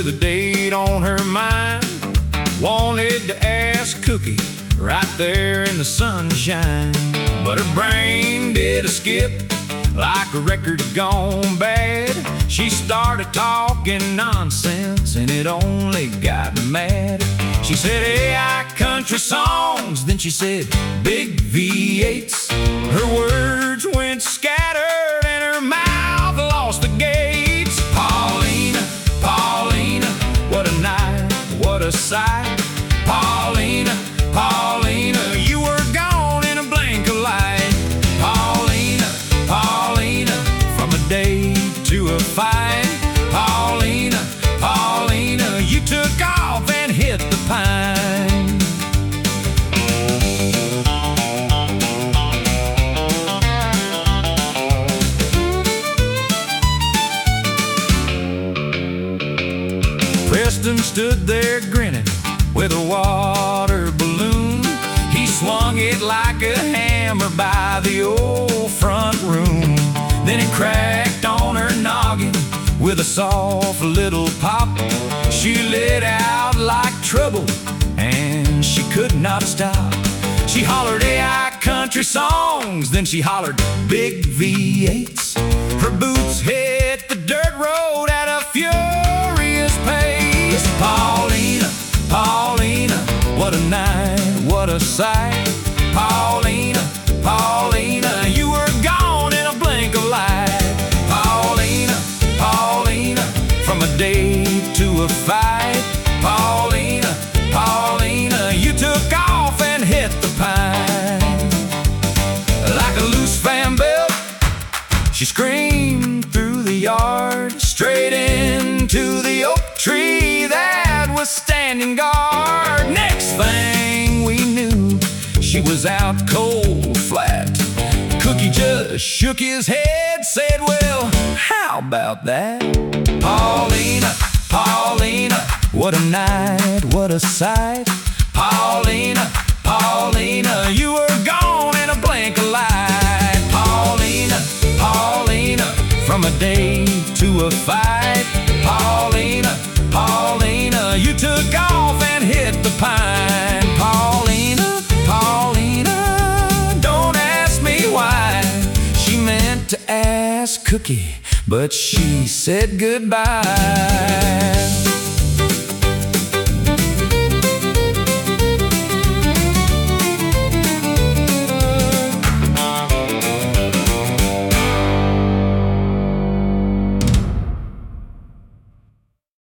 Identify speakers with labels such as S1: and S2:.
S1: with a date on her mind. Wanted to ask Cookie right there in the sunshine, but her brain did a skip like a record gone bad. She started talking nonsense and it only got me mad. She said AI country songs, then she said big V8s. Her words went scattered and her mouth lost the gates. Paulina, Paulina, what a night, what a sight. Paulina, Paulina, you were gone in a blink of light. Paulina, Paulina, from a date to a fight. Paulina, Paulina, you took off and hit the pine. Preston stood there grinning with a water balloon. He swung it like a hammer by the old front room. Then it cracked on her noggin with a soft little pop. She lit out like trouble and she could not stop. She hollered AI country songs, then she hollered big V8s. Her boots hit the dirt road at a furious pace. Paulina, Paulina, what a night, what a sight. Paulina, Paulina, you were gone in a blink of light. Paulina, Paulina, from a date to a fight. Paulina, Paulina, you took off and hit the pine. Like a loose fan belt, she screamed through the yard, straight into the oak tree that was standing guard. Next thing we knew, she was out cold flat. Cookie just shook his head, said, well, how about that? Paulina, Paulina, what a night, what a sight. Paulina, Paulina, you were gone in a blink of light. Paulina, Paulina, from a date to a fight. Paulina, Paulina, you took off and hit the pine. Paulina, Paulina, don't ask me why. She meant to ask Cookie, but she said goodbye.